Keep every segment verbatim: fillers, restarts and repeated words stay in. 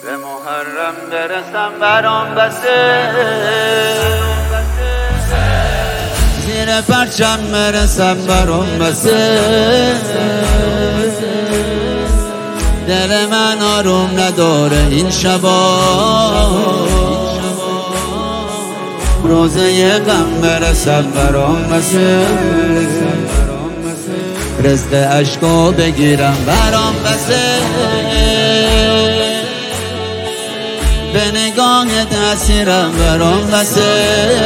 به محرم برسم برام بسه، زیر پرچم برسم برام بسه. دل من آروم نداره این شبا، روزه غم برسم برام بسه. رزق عشقو بگیرم برام بسه، به نگاه تاثیرم برام بسه.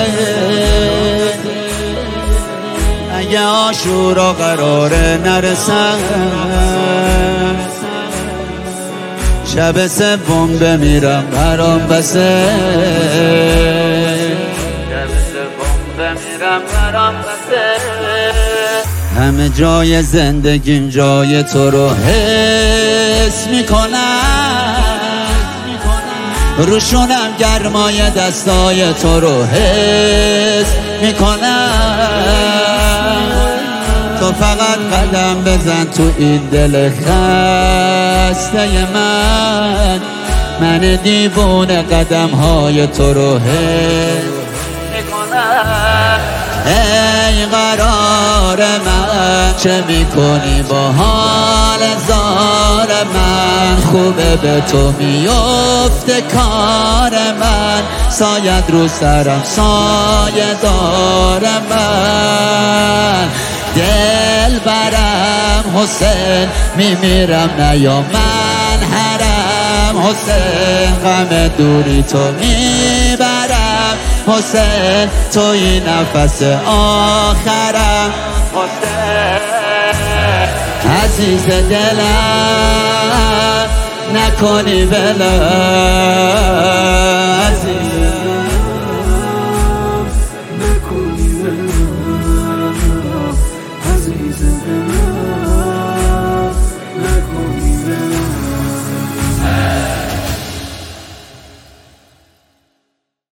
اگه عاشورا قراره نرسم، شب سوم بمیرم برام بسه. شب سوم بمیرم برام بسه. همه جای زندگیم جای تو رو حس میکنم، روشونم گرمای دستای تو رو حس میکنم. تو فقط قدم بزن تو این دل خسته من، من دیوونه قدم های تو رو حس میکنم. ای قرار من چه میکنی با حال زار من، خوبه به تو میفته کار من، سایت رو سرم سایه دار من. دل برم حسین میمیرم نیا من حرم، حسین غم دوری تو میبرم، حسین توی نفس آخرم، حسین عزیز دلم نکنی بلم.